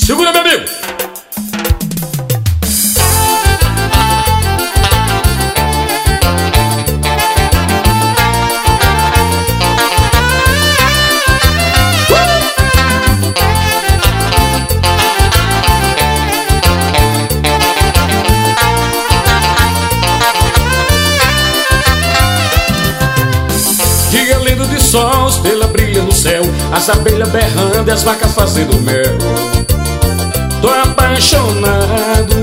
Segura, meu amigo. Dia lindo de sol, estrela brilha no céu, as abelhas berrando e as vacas fazendo mel. Tô apaixonado.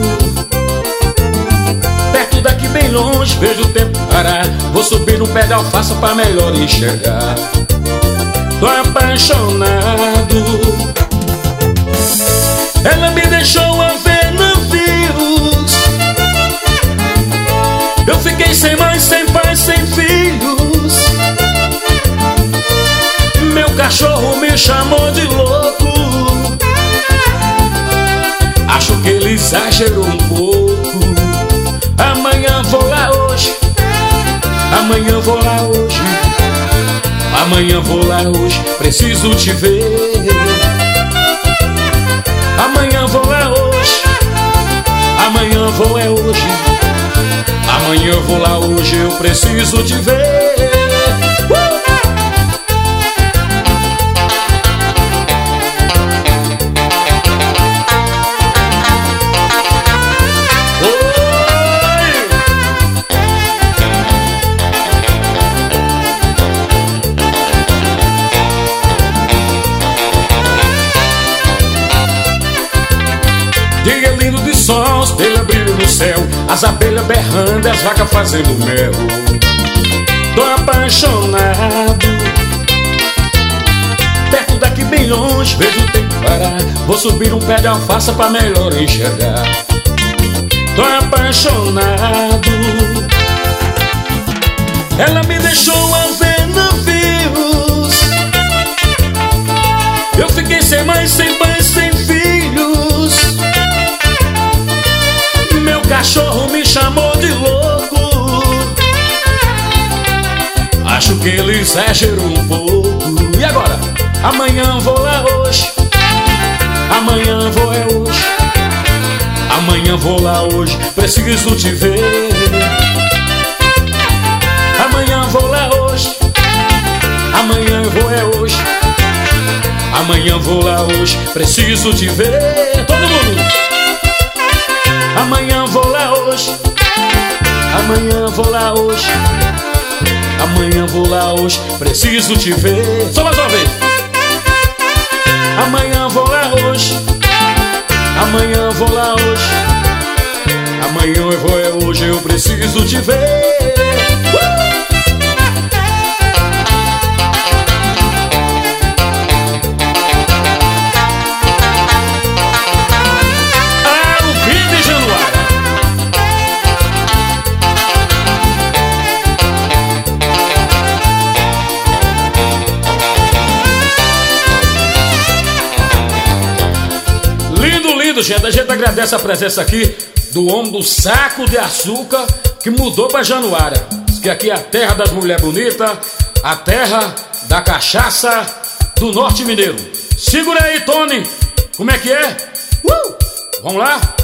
Perto daqui bem longe, vejo o tempo parar. Vou subir no pé de alface pra melhor enxergar. Tô apaixonado. Ela me deixou a ver navios. Eu fiquei sem mãe, sem pai, sem filhos. Meu cachorro me chamou de louco. Acho que ele exagerou um pouco. Amanhã vou lá hoje. Amanhã vou lá hoje. Amanhã vou lá hoje. Preciso te ver. Amanhã vou lá hoje. Amanhã vou é hoje. Amanhã vou lá hoje. Eu preciso te ver. Dia lindo de sol, estrela brilha no céu, as abelhas berrando e as vacas fazendo mel. Tô apaixonado. Perto daqui bem longe, vejo o tempo parar. Vou subir um pé de alface pra melhor enxergar. Tô apaixonado. Ela me deixou a ver navios. Eu fiquei sem mãe, sem pai, sem filhos. Meu cachorro me chamou de louco. Acho que ele exagerou um pouco. E agora? Amanhã vou lá hoje. Amanhã vou é hoje. Amanhã vou lá hoje. Preciso te ver. Amanhã vou lá hoje. Amanhã vou é hoje. Amanhã vou lá hoje. Preciso te ver. Todo mundo. Amanhã vou lá hoje. Amanhã vou lá hoje. Amanhã vou lá hoje. Preciso te ver. Só mais uma vez. Amanhã vou lá hoje. Amanhã vou lá hoje. Amanhã eu vou é hoje. Eu preciso te ver. Gente, a gente agradece a presença aqui do homem do saco de açúcar que mudou pra Januária. Diz que aqui é a terra das mulheres bonitas, a terra da cachaça do norte mineiro. Segura aí, Tony. Como é que é? Vamos lá?